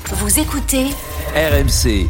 Vous écoutez RMC,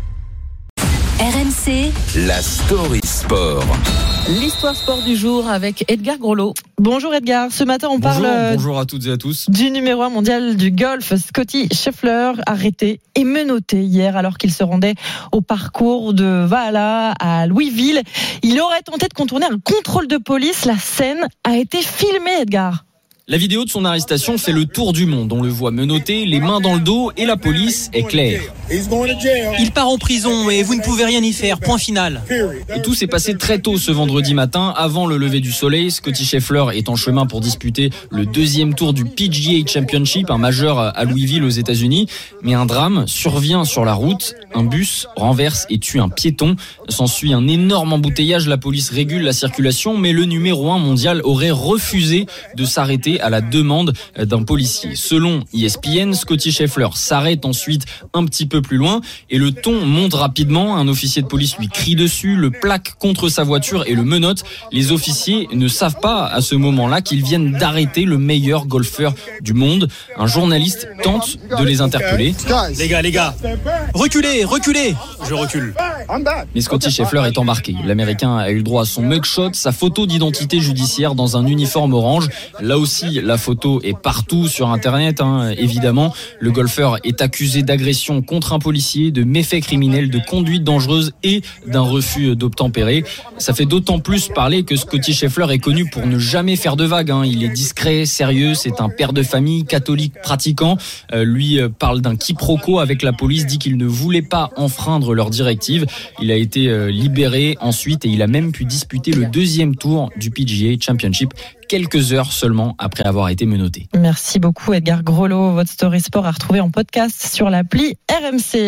RMC, la story sport. L'histoire sport du jour avec Edgar Grolot. Bonjour Edgar, ce matin on parle Bonjour à toutes et à tous. du numéro 1 mondial du golf, Scotty Scheffler, arrêté et menotté hier alors qu'il se rendait au parcours de Valhalla à Louisville. Il aurait tenté de contourner un contrôle de police. La scène a été filmée, Edgar. La vidéo de son arrestation fait le tour du monde. On le voit menotté, les mains dans le dos, et la police est claire. Il part en prison et vous ne pouvez rien y faire, point final. Et tout s'est passé très tôt ce vendredi matin, avant le lever du soleil. Scotty Scheffler est en chemin pour disputer le deuxième tour du PGA Championship, un majeur à Louisville aux États-Unis. Mais un drame survient sur la route. Un bus renverse et tue un piéton. S'ensuit un énorme embouteillage. La police régule la circulation, mais le numéro 1 mondial aurait refusé de s'arrêter à la demande d'un policier. Selon ESPN, Scotty Scheffler s'arrête ensuite un petit peu plus loin et le ton monte rapidement. Un officier de police lui crie dessus, le plaque contre sa voiture et le menotte. Les officiers ne savent pas à ce moment-là qu'ils viennent d'arrêter le meilleur golfeur du monde. Un journaliste tente de les interpeller. Les gars, reculez, je recule. Mais Scotty Scheffler est embarqué. L'Américain a eu le droit à son mugshot, sa photo d'identité judiciaire dans un uniforme orange. Là aussi, la photo est partout sur Internet, évidemment. Le golfeur est accusé d'agression contre un policier, de méfaits criminels, de conduite dangereuse et d'un refus d'obtempérer. Ça fait d'autant plus parler que Scotty Scheffler est connu pour ne jamais faire de vagues. Il est discret, sérieux, c'est un père de famille, catholique, pratiquant. Lui parle d'un quiproquo avec la police, dit qu'il ne voulait pas enfreindre leurs directives. Il a été libéré ensuite et il a même pu disputer le deuxième tour du PGA Championship quelques heures seulement après avoir été menotté. Merci beaucoup Edgar Grolot. Votre story sport à retrouver en podcast sur l'appli RMC.